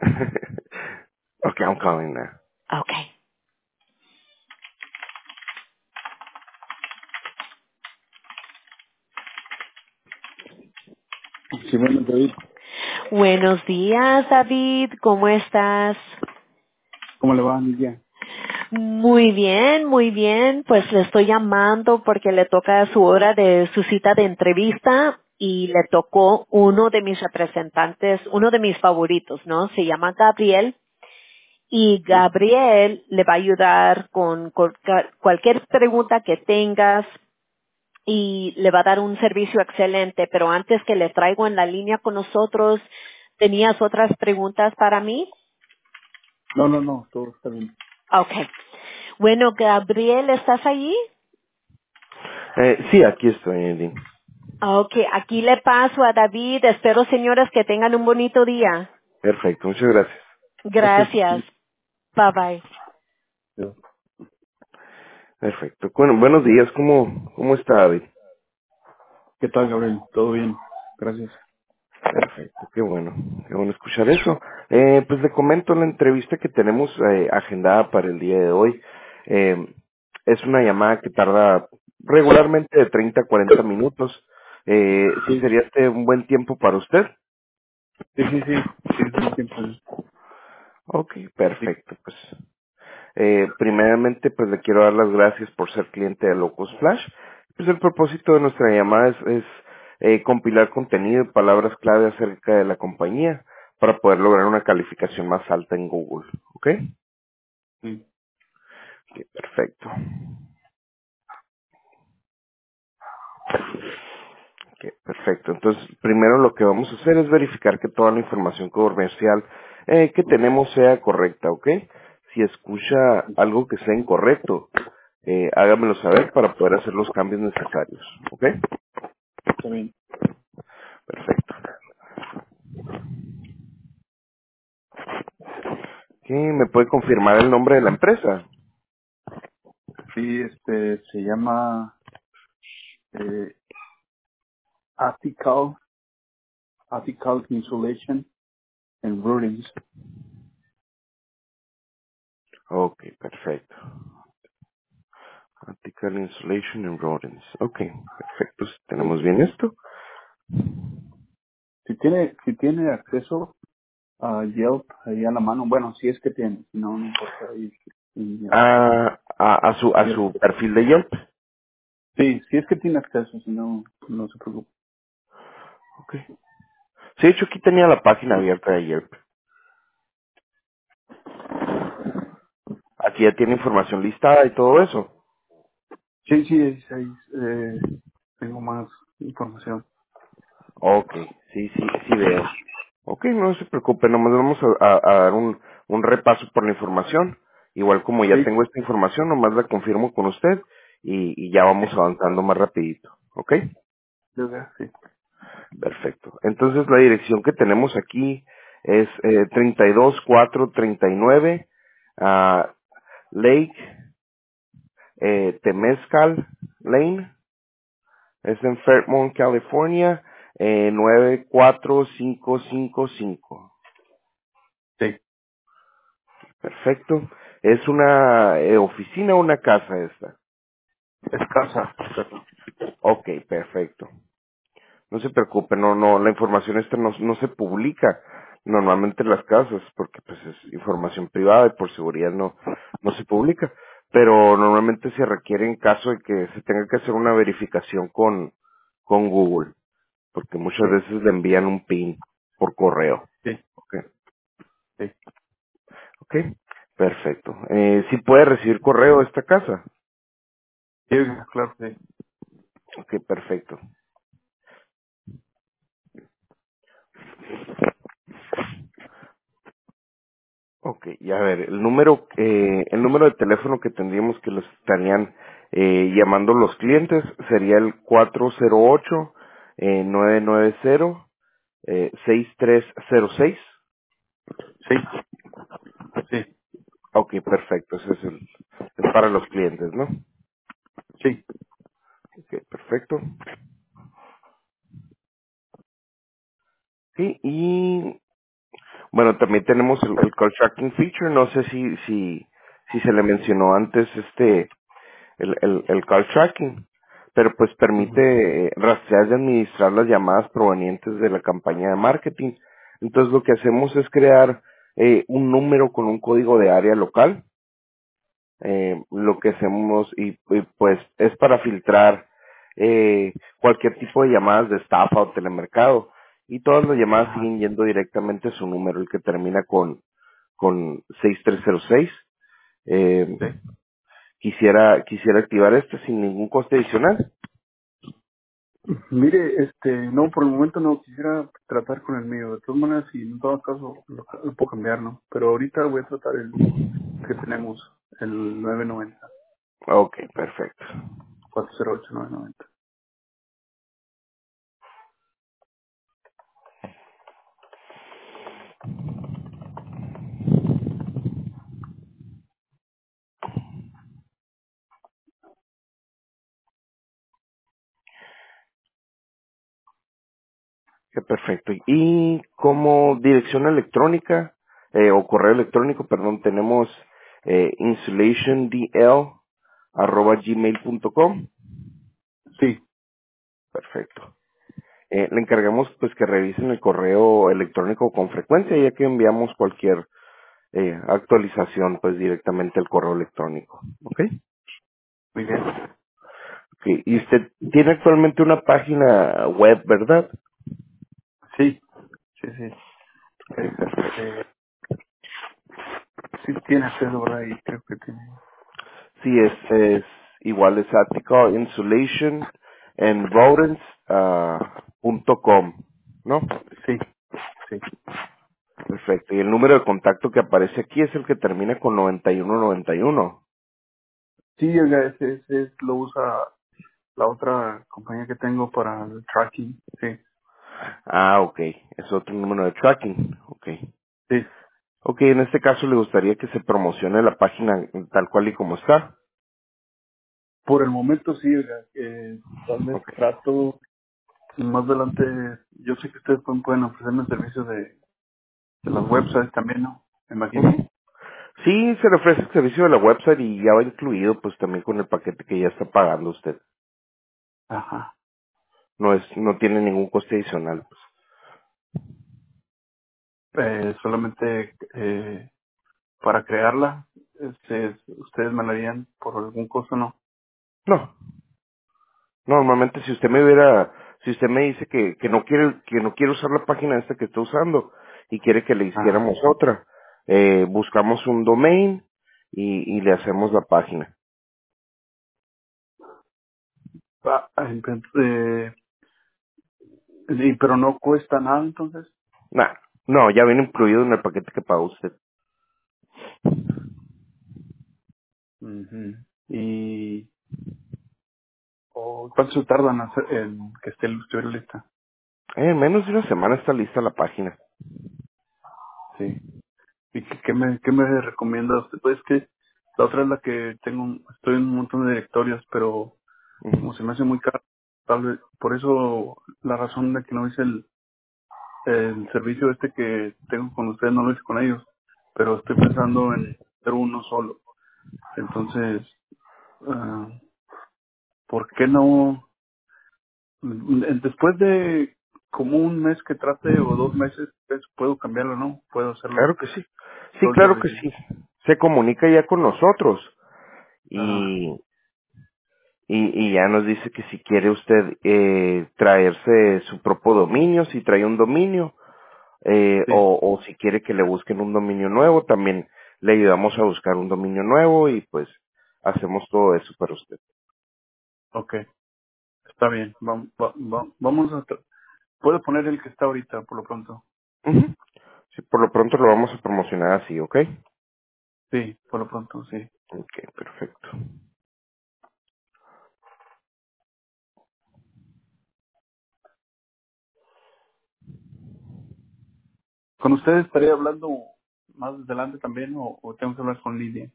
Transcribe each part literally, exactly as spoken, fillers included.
Okay, I'm calling now. Okay. Sí, bueno, David, Buenos días, David. ¿Cómo estás? ¿cómo le va, Nidia? Muy bien, muy bien. Pues le estoy llamando porque le toca su hora de su cita de entrevista y le tocó uno de mis representantes, uno de mis favoritos, ¿no? Se llama Gabriel y Sí, Gabriel le va a ayudar con, con ca- cualquier pregunta que tengas y le va a dar un servicio excelente. Pero antes que le traigo en la línea con nosotros, ¿tenías otras preguntas para mí? no, no, no, todo está bien. Okay. Bueno, Gabriel, ¿estás allí? Eh, sí, aquí estoy, Andy. Okay, aquí le paso a David. Espero, señoras, que tengan un bonito día. Perfecto, muchas gracias. Gracias. Gracias. Sí, Bye bye. sí. Perfecto. Bueno, buenos días, ¿cómo, cómo está, David? ¿Qué tal, Gabriel? ¿Todo bien? Gracias. Perfecto, qué bueno, qué bueno escuchar eso. Eh, pues le comento la entrevista que tenemos eh, agendada para el día de hoy. Eh, es una llamada que tarda regularmente de treinta a cuarenta minutos. Eh, ¿sí Sí, sería este un buen tiempo para usted? sí, sí, sí, sí, es un tiempo. Ok, Sí, perfecto, pues. Eh, primeramente, pues le quiero dar las gracias por ser cliente de Locus Flash. Pues el propósito de nuestra llamada es, es, eh, compilar contenido y palabras clave acerca de la compañía para poder lograr una calificación más alta en Google. ¿Ok? sí, Ok, perfecto. Ok, perfecto. Entonces, primero lo que vamos a hacer es verificar que toda la información comercial eh, que tenemos sea correcta, ¿ok? Si escucha algo que sea incorrecto, eh, hágamelo saber para poder hacer los cambios necesarios, ¿ok? está bien. Perfecto. ¿Qué? ¿Me puede confirmar el nombre de la empresa? Sí, este, se llama eh, Attical, Attical Insulation and Routings. Ok, perfecto. Article Insulation and Rodents. Ok, perfecto. Si Sí. tenemos bien esto. Si tiene, si tiene acceso a Yelp ahí a la mano, bueno, si es que tiene, si no, no importa. Ahí, y, uh, A, a, a su, a Yelp. su perfil de Yelp. Sí, si es que tiene acceso, si no, no se preocupe. Ok. Sí, de hecho aquí tenía la página abierta de Yelp. Aquí ya tiene información listada y todo eso. Sí, sí, es ahí, eh, tengo más información. Ok, sí, sí, sí veo. Ok, no se preocupe, nomás vamos a, a- a dar un, un repaso por la información. Igual como ya Sí, tengo esta información, nomás la confirmo con usted y, y ya sí, vamos avanzando más rapidito. ¿Ok? yo veo, sí. Perfecto. Entonces la dirección que tenemos aquí es eh, treinta y dos cuatro treinta y nueve ah, Lake eh, Temescal Lane. Es en Fairmont, California, eh, nueve cuatro cinco cinco cinco. Sí, Perfecto. ¿Es una eh, oficina o una casa esta? es casa. casa. Ok, perfecto. No se preocupe, no, no, la información esta no, no se publica normalmente en las casas porque pues es información privada y por seguridad no, no se publica. Pero normalmente se requiere en caso de que se tenga que hacer una verificación con, con Google, porque muchas Sí, veces le envían un PIN por correo. sí, Ok, sí. ok, perfecto. Eh, ¿sí puede recibir correo de esta casa? Sí, oiga, claro, sí. Ok, perfecto. Ok, y a ver, el número, eh, el número de teléfono que tendríamos que los estarían eh, llamando los clientes sería el cuatro cero ocho, eh, nueve nueve cero, eh, seis tres cero seis. Sí, sí, Ok, perfecto, ese es el, es para los clientes, ¿no? sí. Ok, perfecto. Sí, y Bueno, también tenemos el, el call tracking feature. No sé si, si, si se le mencionó antes este, el, el, el call tracking, pero pues Ujú. permite eh, rastrear y administrar las llamadas provenientes de la campaña de marketing. Entonces lo que hacemos es crear eh, un número con un código de área local. Eh, lo que hacemos y, y, pues es para filtrar eh, cualquier tipo de llamadas de estafa o telemercado, y todas las llamadas Ajá. siguen yendo directamente a su número, el que termina con con seis tres cero seis. Eh, Sí. quisiera quisiera activar esto sin ningún coste adicional. Mire, este, no, por el momento no quisiera tratar con el mío. De todas maneras, si en todo caso lo, lo puedo cambiar, ¿no? Pero ahorita voy a tratar el que tenemos, el nueve noventa, Ok, perfecto. cuatro cero ocho nueve noventa. Qué perfecto. Y como dirección electrónica, eh, o correo electrónico, perdón, tenemos eh, insulationdl arroba gmail punto com. Sí, Perfecto. Eh, le encargamos pues que revisen el correo electrónico con frecuencia, ya que enviamos cualquier eh, actualización pues directamente al correo electrónico. ¿Ok? muy bien. Ok. Y usted tiene actualmente una página web, ¿verdad? Sí, sí, sí. Ok, Es perfecto. este, sí tiene acceso, ¿verdad? Y creo que tiene. Sí, es, es igual es Attica Insulation en Rodents ah, punto com, ¿no? Sí, sí. Perfecto. Y el número de contacto que aparece aquí es el que termina con noventa y uno noventa y uno. Sí, oiga, ese, ese es- lo usa la otra compañía que tengo para el tracking. Sí, Ah, ok. Es otro número de tracking. Ok. sí. Ok, en este caso le gustaría que se promocione la página tal cual y como está. Por el momento sí, oiga, eh, tal vez Ok. trato más adelante. Yo sé que ustedes pueden, pueden ofrecerme el servicio de, de las websites también, ¿no? Me imagino. Ujú. Sí, se le ofrece el servicio de la website y ya va incluido pues también con el paquete que ya está pagando usted. Ajá. No es, no tiene ningún coste adicional, pues. Eh, solamente eh, para crearla, este, ustedes me la harían por algún costo, ¿no? No, normalmente si usted me hubiera, si usted me dice que, que no quiere, que no quiere usar la página esta que está usando y quiere que le Ajá. hiciéramos otra, eh, buscamos un domain y, y le hacemos la página. Ah, entonces, eh, y, pero no cuesta nada, entonces. Nah, no, ya viene incluido en el paquete que paga usted. Ujú. Y o, ¿cuánto se tardan en, hacer, en que esté estuviera lista? Eh, en menos de una semana está lista la página. Sí. ¿Y qué, qué me, qué me recomienda usted? Pues es que la otra es la que tengo, un- estoy en un montón de directorios, pero Ujú. como se me hace muy caro, tal vez, por eso la razón de que no hice el, el servicio este que tengo con ustedes, no lo hice con ellos, pero estoy pensando en hacer uno solo. Entonces, ah, ¿por qué no? mm, Después de como un mes que trate o dos meses, pues, puedo cambiarlo, ¿no? Puedo hacerlo Claro que sí. Sí, todo el claro que servicio. sí. Se comunica ya con nosotros Ajá, y, y, y ya nos dice que si quiere usted eh, traerse su propio dominio, si trae un dominio, eh, sí, o, o si quiere que le busquen un dominio nuevo, también le ayudamos a buscar un dominio nuevo y pues hacemos todo eso para usted. ok, está bien. Vamos, vamos a... tra- Puedo poner el que está ahorita, por lo pronto. Ujú. Sí, por lo pronto lo vamos a promocionar así, ¿ok? Sí, por lo pronto, sí. Ok, perfecto. ¿Con ustedes estaría hablando más adelante también o, o tengo que hablar con Lidia?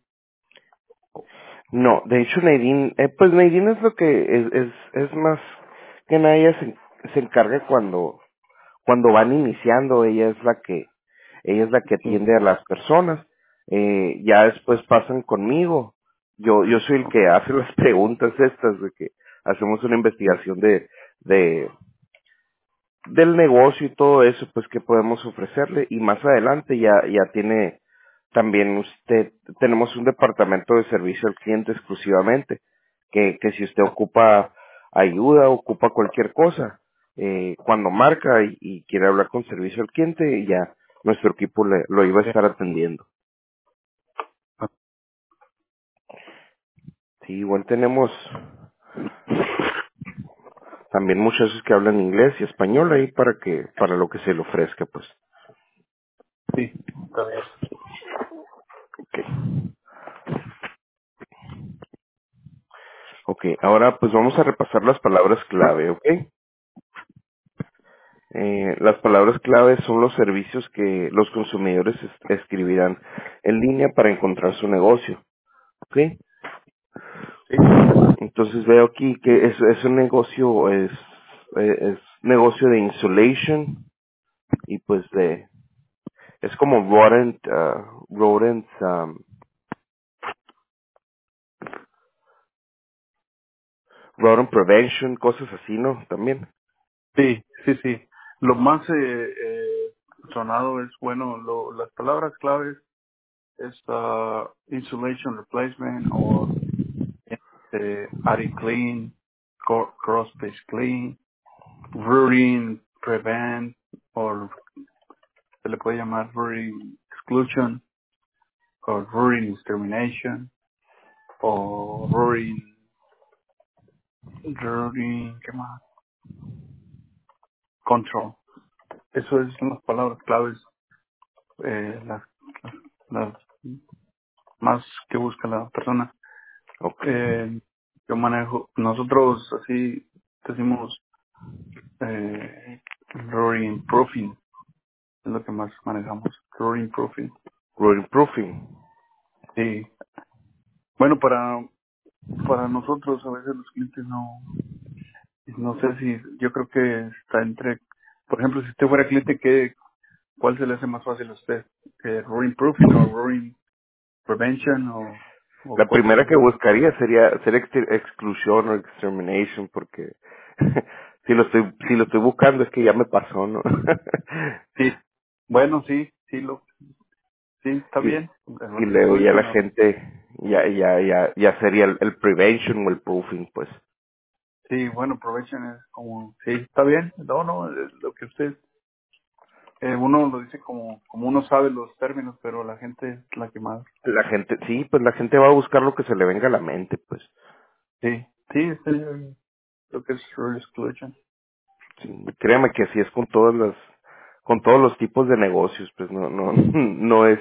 No, de hecho Nadine, eh, pues Nadine es lo que es, es, es más que nada ella se, se encarga cuando, cuando van iniciando, ella es la que, ella es la que Sí, atiende a las personas, eh, ya después pasan conmigo, yo, yo soy el que hace las preguntas estas, de que hacemos una investigación de, de, del negocio y todo eso, pues que podemos ofrecerle, y más adelante ya, ya tiene también usted, tenemos un departamento de servicio al cliente exclusivamente, que, que si usted ocupa ayuda, ocupa cualquier cosa, eh, cuando marca y, y quiere hablar con servicio al cliente, ya nuestro equipo le, lo iba a sí. estar atendiendo. Sí, igual tenemos también muchachos que hablan inglés y español ahí para que, para lo que se le ofrezca, pues. Sí, está bien. Ok. Ok, ahora pues vamos a repasar las palabras clave, ¿ok? Eh, las palabras clave son los servicios que los consumidores es- escribirán en línea para encontrar su negocio, ¿ok? Sí, Entonces veo aquí que es, es un negocio, es, eh, es negocio de insulation y pues de, es como rodent, uh, rodent, um, rodent prevention, cosas así, ¿no? También. sí, sí, sí. Lo más eh, eh, sonado es, bueno, lo, las palabras claves es uh, insulation replacement o este, attic clean, cro- cross space clean, rooting prevent, o se le puede llamar rooting exclusion, o rooting extermination, o rooting, rooting, ¿qué más? Control. Eso es son las palabras claves, eh, las, las más que busca la persona. Ok. Eh, yo manejo, nosotros así decimos eh, rooting proofing, es lo que más manejamos, rooting proofing. Rodent proofing. Sí. Bueno, para para nosotros a veces los clientes no no sé si yo creo que está entre, por ejemplo, si usted fuera cliente, ¿qué cuál se le hace más fácil a usted? Eh, rooting proofing o rooting prevention o o La cuál primera sería? que buscaría sería ser exter- exclusión o extermination porque si lo estoy si lo estoy buscando es que ya me pasó, ¿no? Sí. Bueno, sí, sí lo sí está y, bien. y El luego ya la exclusion o gente ya ya ya ya sería el, el prevention o el proofing, pues. sí, bueno, prevention es como sí, está bien. No, no, es lo que usted eh, uno lo dice como como uno sabe los términos, pero la gente es la que más. La gente, sí, pues la gente va a buscar lo que se le venga a la mente, pues. Sí, sí, este, lo que es rule exclusion. Sí, créame que así es con todas las con todos los tipos de negocios, pues no no no es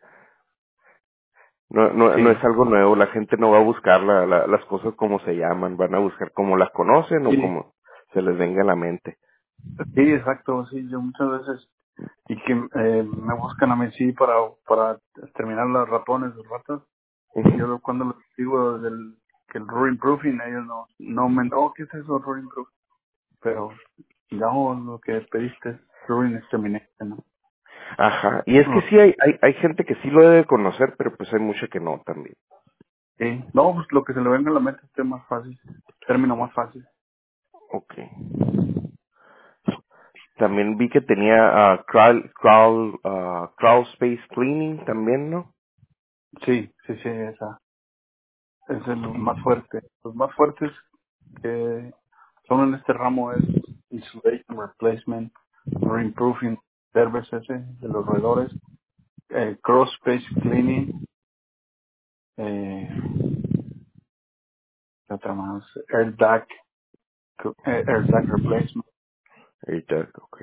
No, no, no Sí, es algo nuevo, la gente no va a buscar la, la- las cosas como se llaman, van a buscar como las conocen o sí, como se les venga a la mente. sí, exacto, sí, yo muchas veces, y que eh, me buscan a mí, sí, para, para terminar las ratones, las ratas, y Ujú. yo cuando les digo del, que el ruin proofing, ellos no, no me, oh, ¿qué es eso, ruin proofing? Pero, no, lo que pediste es ruin extermination, ¿no? Ajá, y es que No, sí hay, hay, hay gente que sí lo debe conocer, pero pues hay mucha que no también. sí, no, pues lo que se le venga a la mente es más fácil, término más fácil. Ok. También vi que tenía ah, crawl, crawl, ah, crawl space cleaning también, ¿no? Sí, sí, sí, esa es el más fuerte. Los más fuertes que son en este ramo es insulation replacement, re-improving services ese de los roedores, eh, cross space cleaning, eh, ¿qué otra más? Air duct, eh, air duct replacement. Ahorita, ok.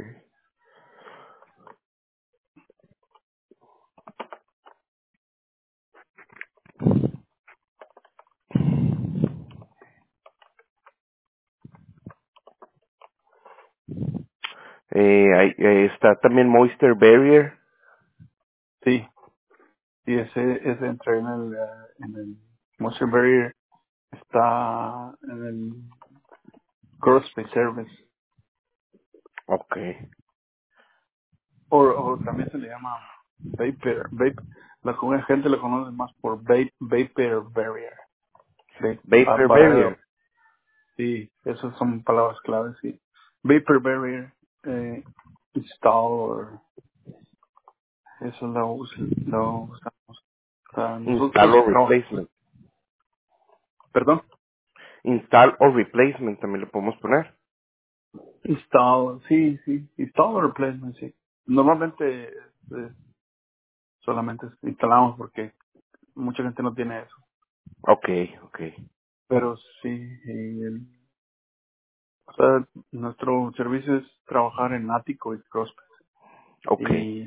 Eh, hay- eh, está también moisture barrier. Sí, sí, ese, ese entra en el, eh, en el moisture barrier, está en el cross space service. Ok. O, o también se le llama vapor, vape, la co- gente lo conoce más por vape, vapor barrier, de ba- Vapor barrera. barrier. Sí, esas son palabras claves, sí. Vapor barrier, eh, install, eso lo, us- lo usamos. Ah, Install nosotros or trabajamos, replacement. perdón, Install or replacement también lo podemos poner. install, sí, sí, install o replacement, sí. Normalmente eh, solamente instalamos porque mucha gente no tiene eso. Ok, ok, Pero sí, y el- o sea, nuestro servicio es trabajar en ático y crosspath. ok, Y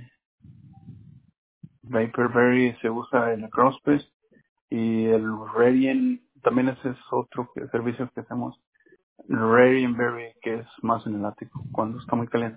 Vaporberry se usa en el crosspath y el Radiant también ese es otro que- servicio que hacemos. El Radiant Berry que es más en el ático cuando está muy caliente.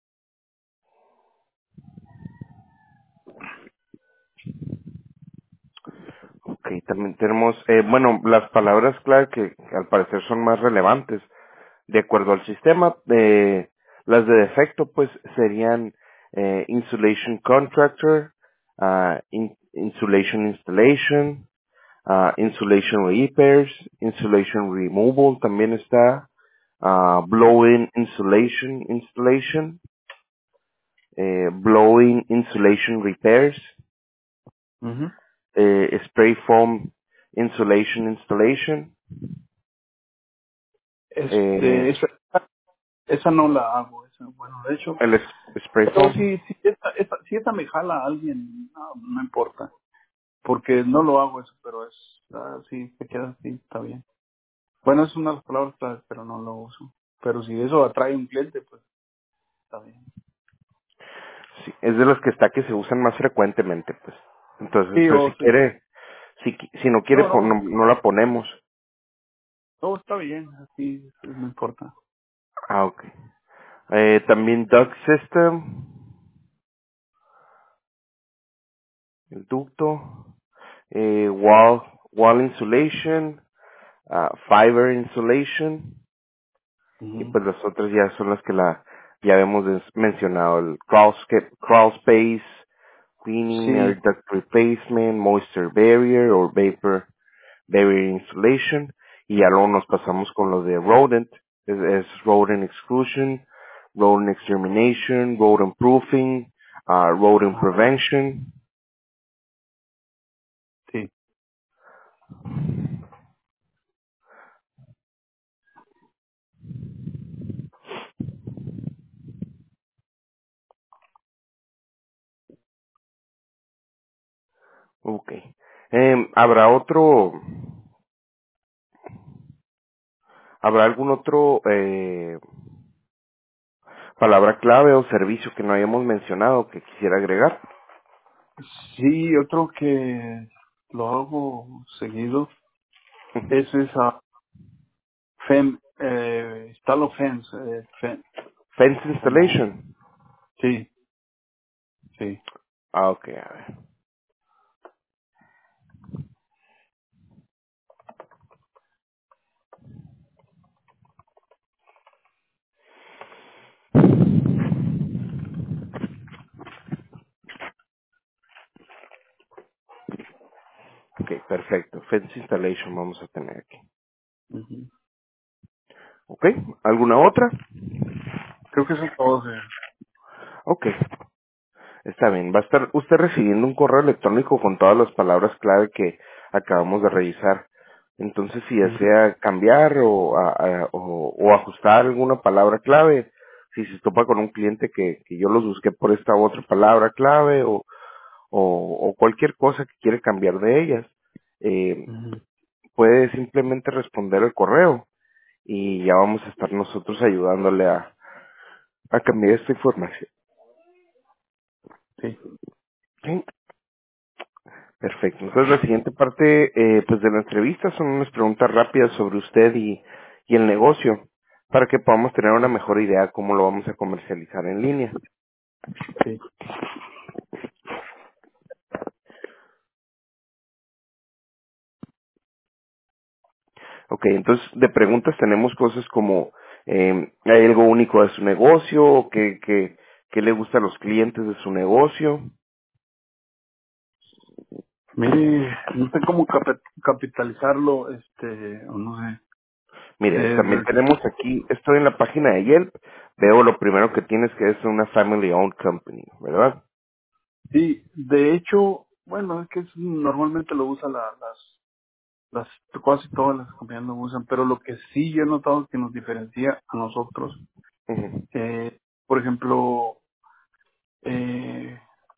ok. También tenemos, eh, bueno, las palabras clave que al parecer son más relevantes de acuerdo al sistema. Eh, las de defecto, pues, serían eh, insulation contractor, ah, in- insulation installation, ah, insulation repairs, insulation removal también está, ah, blow-in insulation installation, eh, blow-in insulation repairs, Ujú. eh, spray foam insulation installation, Este, eh, esa, esa no la hago, esa, bueno, de hecho, el es- spray pero foam. si, si, esa, esa, si esa me jala a alguien, no, no importa, porque no lo hago eso, pero es, ah, sí, se queda así, está bien. Bueno, es una de las palabras claves, pero no lo uso. Pero si eso atrae un cliente, pues está bien. Sí, es de las que está que se usan más frecuentemente, pues. Entonces, Sí, pues o si sí. quiere, si, qui- si no quiere, No, pon- no, no, no la ponemos. no, está bien, así no importa. Ah, ok. Eh, también duct system, el ducto, eh, wall, wall insulation, ah, fiber insulation, y Ujú. pues las otras ya son las que la, ya hemos des- mencionado, el crawl, sca- crawl space, cleaning, Sí, air duct replacement, moisture barrier or vapor barrier insulation, y ya luego nos pasamos con lo de rodent, es, es rodent exclusion, rodent extermination, rodent proofing, ah, rodent ah, prevention. sí, Ok. Em, ¿habrá otro, habrá algún otro eh, palabra clave o servicio que no hayamos mencionado que quisiera agregar? sí, otro que lo hago seguido Ujú. es esa fem, eh, install of fence, eh, fen- Fence como, installation. sí, sí, Ah, ok, a ver. Ok, perfecto. Fence installation vamos a tener aquí. ujú. Ok, ¿alguna otra? Creo que son todos, eh. Ok, está bien. Va a estar usted recibiendo un correo electrónico con todas las palabras clave que acabamos de revisar. Entonces, si Ujú, desea cambiar o, a- a- o, o ajustar alguna palabra clave, si se topa con un cliente que, que yo los busqué por esta otra palabra clave o, o, o cualquier cosa que quiere cambiar de ellas, eh, ujú. puede simplemente responder el correo y ya vamos a estar nosotros ayudándole a, a cambiar esta información. Sí, ¿Sí? Perfecto. Entonces la siguiente parte eh, pues de la entrevista son unas preguntas rápidas sobre usted y, y el negocio para que podamos tener una mejor idea de cómo lo vamos a comercializar en línea. sí, Ok, entonces de preguntas tenemos cosas como eh, ¿hay algo único de su negocio? ¿Qué, qué, ¿Qué le gusta a los clientes de su negocio? Mire, no sé cómo capi- capitalizarlo, este, o no sé. Mire, Eh, también tenemos aquí, estoy en la página de Yelp, veo lo primero que tienes que es una family owned company, ¿verdad? sí, de hecho, bueno, es que es- normalmente lo usan la- las, las, casi todas las compañías lo usan, pero lo que sí yo he notado que nos diferencia a nosotros, Ujú, eh, por ejemplo, eh,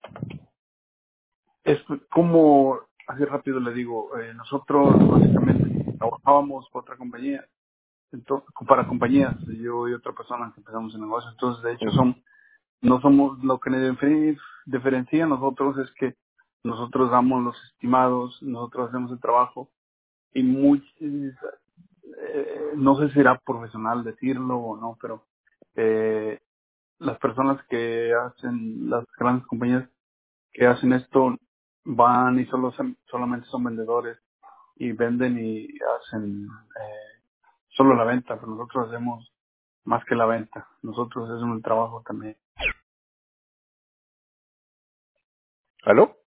es como, así rápido le digo, eh, nosotros básicamente trabajábamos para otra compañía, entonces, para compañías, yo y otra persona que empezamos el negocio, entonces de hecho ujú. son, no somos, lo que nos diferen- diferencia a nosotros es que nosotros damos los estimados, nosotros hacemos el trabajo y muy, eh, no sé si será profesional decirlo o no, pero eh, las personas que hacen, las grandes compañías que hacen esto van y solo son- solamente son vendedores y venden y hacen eh, solo la venta, pero nosotros hacemos más que la venta, nosotros hacemos el trabajo también. ¿Aló?